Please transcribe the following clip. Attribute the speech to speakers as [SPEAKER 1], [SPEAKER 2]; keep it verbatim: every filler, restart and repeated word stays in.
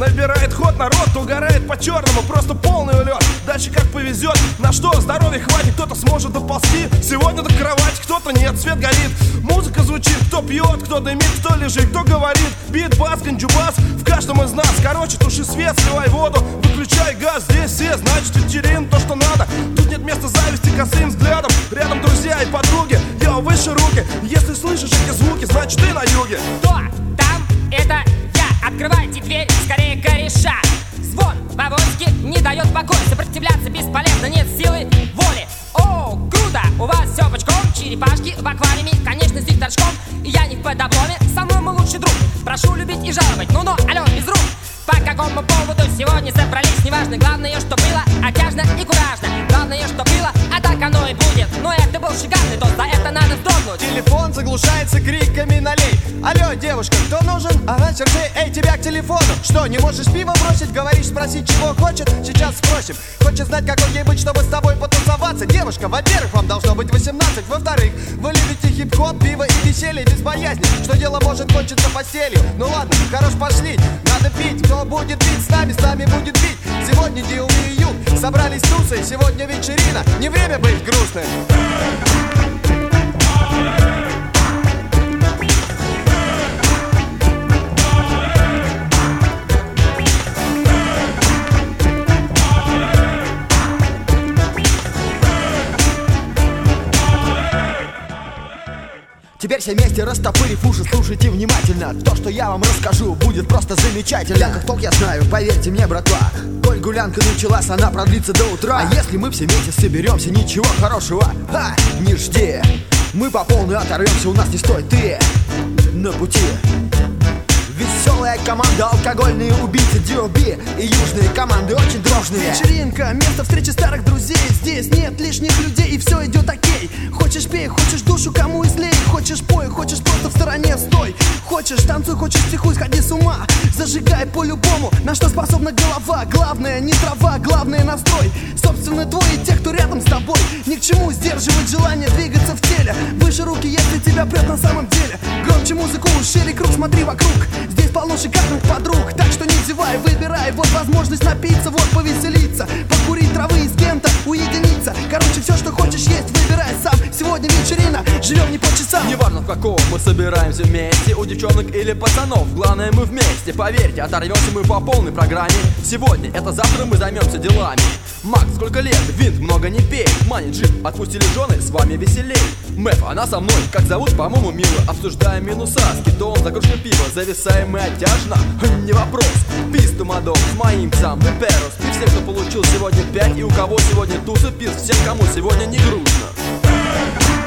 [SPEAKER 1] Набирает ход народ, угорает по-черному, просто полный улет. Дальше как повезет, на что здоровья хватит. Кто-то сможет доползти сегодня до кровати, кто-то нет, свет горит. Музыка звучит, кто пьет, кто дымит, кто лежит, кто говорит. Бит, бас, канджубас в каждом из нас. Короче, туши свет, сливай воду, выключай газ. Здесь все, значит вечерин, то что надо. Тут нет места зависти косым взглядом. Рядом друзья и подруги, я выше руки. Если слышишь эти звуки, значит ты на юге.
[SPEAKER 2] Кто там? Это я. Открывайте дверь, скорее кореша. Звон в авоське не дает покоя. Сопротивляться бесполезно, нет силы воли. О, круто, у вас все бочком. Черепашки в аквариуме, конечно, с торчком. И я не в подобломе, со мной мой лучший друг. Прошу любить и жаловать, ну-ну, алло, без рук. По какому поводу сегодня собрались, неважно. Главное, что было, отяжно и куражно. Главное, что было, а так оно и будет. Но это был шикарный тост, за это надо вздрогнуть.
[SPEAKER 3] Телефон заглушается криками налей. Алло, девушка, кто нужен? Ага, Сергей, эй, тебя к телефону. Что, не можешь пиво бросить? Говоришь, спросить, чего хочет? Сейчас спросим. Хочет знать, какой ей быть, чтобы с тобой потусоваться? Девушка, во-первых, вам должно быть восемнадцать. Во-вторых, вы любите хип-хоп, пиво и веселье без боязни, что дело может кончиться постелью. Ну ладно, хорош, пошли, надо пить. Кто будет пить с нами, с нами будет пить. Сегодня дел и июнь, собрались тусы, сегодня вечерина. Не время быть грустным.
[SPEAKER 4] Теперь все вместе, растопырив уши, слушайте внимательно. То, что я вам расскажу, будет просто замечательно. Я как толк я знаю, поверьте мне, братва. Коль гулянка началась, она продлится до утра. А если мы все вместе соберемся, ничего хорошего, ха, не жди. Мы по полной оторвемся, у нас не стой ты на пути. Веселая команда, алкогольные убийцы ди о би и южные команды очень дружные.
[SPEAKER 5] Вечеринка, место встречи старых друзей. Здесь нет лишних людей и все идет окей. Хочешь пей, хочешь душу кому излей. Хочешь пой, хочешь просто в стороне стой. Хочешь танцуй, хочешь стихуй, сходи с ума. Зажигай по-любому, на что способна голова. Главное не трава, главное настрой. Собственно твой и тех, кто рядом с тобой. Ни к чему сдерживать желание двигаться в теле. Выше руки, если тебя прет на самом деле. Громче музыку, шире круг, смотри вокруг. Здесь полно шикарных подруг, так что не зевай, выбирай. Вот возможность напиться, вот повеселиться. Покурить травы и с кем-то уединиться. Короче, все, что хочешь есть, выбирай сам. Сегодня вечерина, живем не по часам.
[SPEAKER 6] Неважно в каком мы собираемся вместе, у девчонок или пацанов, главное мы вместе. Поверьте, оторвемся мы по полной программе. Сегодня это завтра мы займемся делами. Макс, сколько лет, винт, много не пей. Мани, джип, отпустили жены, с вами веселей. Мэп, она со мной, как зовут, по-моему, мило. Обсуждаем минуса, скидон за кружкой пива. Зависаем мы оттяжно, не вопрос. Писту мадом, с моим псам, мы перус. И всем, кто получил сегодня пять, и у кого сегодня туса, пиз всем, кому сегодня не грустно.